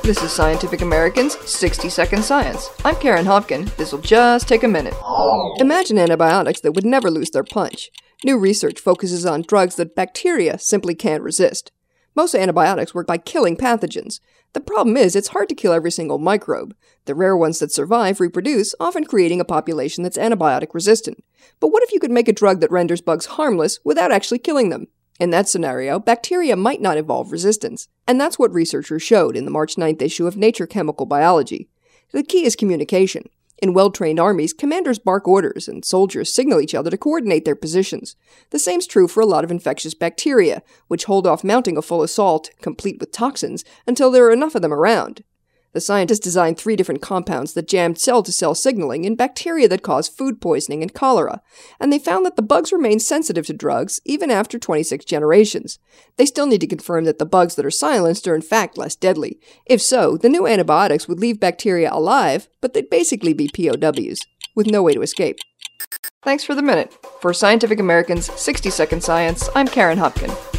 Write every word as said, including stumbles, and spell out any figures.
This is Scientific American's sixty second Science. I'm Karen Hopkin. This'll just take a minute. Imagine antibiotics that would never lose their punch. New research focuses on drugs that bacteria simply can't resist. Most antibiotics work by killing pathogens. The problem is it's hard to kill every single microbe. The rare ones that survive reproduce, often creating a population that's antibiotic resistant. But what if you could make a drug that renders bugs harmless without actually killing them? In that scenario, bacteria might not evolve resistance. And that's what researchers showed in the March ninth issue of Nature Chemical Biology. The key is communication. In well-trained armies, commanders bark orders, and soldiers signal each other to coordinate their positions. The same's true for a lot of infectious bacteria, which hold off mounting a full assault, complete with toxins, until there are enough of them around. The scientists designed three different compounds that jammed cell-to-cell signaling in bacteria that cause food poisoning and cholera, and they found that the bugs remain sensitive to drugs even after twenty-six generations. They still need to confirm that the bugs that are silenced are in fact less deadly. If so, the new antibiotics would leave bacteria alive, but they'd basically be P O Ws, with no way to escape. Thanks for the minute. For Scientific American's sixty second Science, I'm Karen Hopkin.